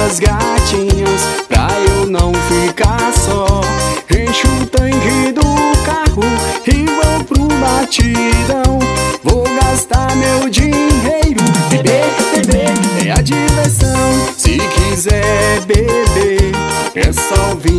as gatinhas pra eu não ficar só. Encho o tanque do carro e vou pro batidão. Vou gastar meu dinheiro, beber, beber é a diversão. Se quiser beber, é só vir